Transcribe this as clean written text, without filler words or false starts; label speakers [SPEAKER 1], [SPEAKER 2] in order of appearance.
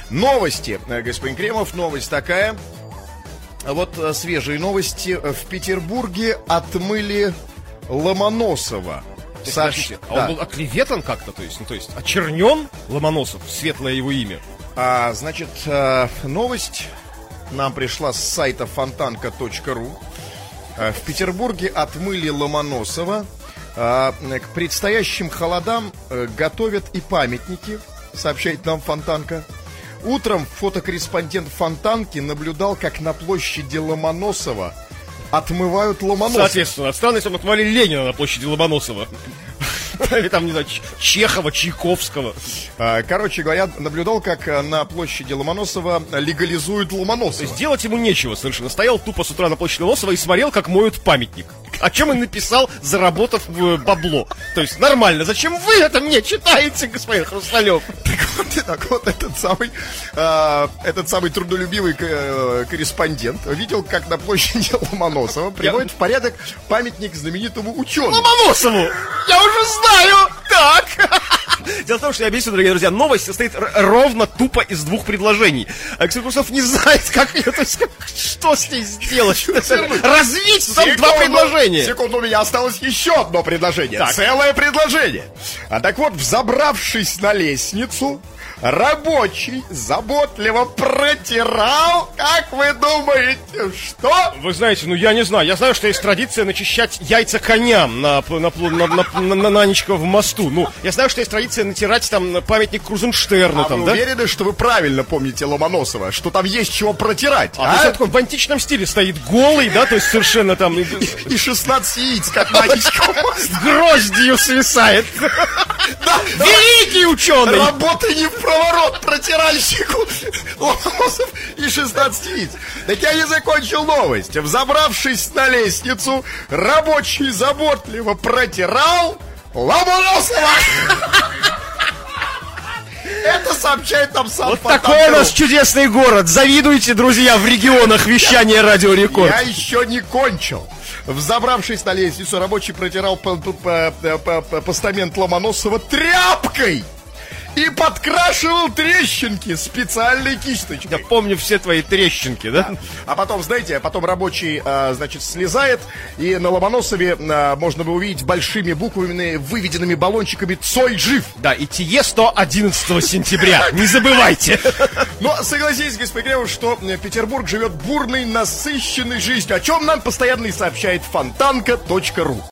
[SPEAKER 1] Новости, господин Кремов, новость такая. Вот свежие новости. В Петербурге отмыли Ломоносова.
[SPEAKER 2] Он был оклеветан как-то, то есть очернен Ломоносов, светлое его имя.
[SPEAKER 1] Значит, новость нам пришла с сайта фонтанка.ру. В Петербурге отмыли Ломоносова. К предстоящим холодам готовят и памятники, сообщает нам Фонтанка. Утром фотокорреспондент Фонтанки наблюдал, как на площади Ломоносова отмывают Ломоносова.
[SPEAKER 2] Соответственно, странно, если бы отмывали Ленина на площади Ломоносова. Или там, не знаю, Чехова, Чайковского.
[SPEAKER 1] Короче говоря, наблюдал, как на площади Ломоносова легализуют Ломоносова.
[SPEAKER 2] То есть делать ему нечего совершенно. Стоял тупо с утра на площади Ломоносова и смотрел, как моют памятник. О чем он написал, заработав бабло. То есть нормально. Зачем вы это мне читаете, господин Хрусталев?
[SPEAKER 1] Так вот, этот самый трудолюбивый корреспондент видел, как на площади Ломоносова приводит в порядок памятник знаменитому ученому.
[SPEAKER 2] Ломоносову! Я уже знаю! Так! Дело в том, что я объясню, дорогие друзья, новость состоит ровно тупо из двух предложений. Алексей Курсов не знает, как ее, то есть, что с ней сделать. Развить там два предложения.
[SPEAKER 1] Секунду, у меня осталось еще одно предложение.
[SPEAKER 2] Так.
[SPEAKER 1] Целое предложение. Так вот, взобравшись на лестницу, рабочий заботливо протирал, как вы думаете, что?
[SPEAKER 2] Вы знаете, я не знаю. Я знаю, что есть традиция начищать яйца коням на Анечковом мосту. Я знаю, что есть традиция натирать там памятник Крузенштерну.
[SPEAKER 1] Вы уверены, что вы правильно помните Ломоносова? Что там есть чего протирать?
[SPEAKER 2] То есть он такой в античном стиле стоит голый, да, то есть совершенно там...
[SPEAKER 1] И 16 яиц, как на Анечковом мосту.
[SPEAKER 2] Гроздью свисает. Великий ученый!
[SPEAKER 1] Работа не в проворот, протиральщику Ломоносов и 16 яиц. Так я не закончил новость. Взобравшись на лестницу, рабочий заботливо протирал Ломоносова. Это сообщает нам сам
[SPEAKER 2] Вот такой у нас чудесный город. Завидуйте, друзья, в регионах вещания Радио Рекорд.
[SPEAKER 1] Я еще не кончил. Взобравшись на лестницу, рабочий протирал постамент Ломоносова тряпкой и подкрашивал трещинки специальной кисточкой.
[SPEAKER 2] Я помню все твои трещинки, да?
[SPEAKER 1] А потом, знаете, рабочий, слезает, и на Ломоносове можно было увидеть большими буквами, выведенными баллончиками «Цой жив».
[SPEAKER 2] Да, и Тиесто 11 сентября, не забывайте.
[SPEAKER 1] Но согласитесь, господин Кремов, что Петербург живет бурной, насыщенной жизнью, о чем нам постоянно и сообщает Фонтанка.ру.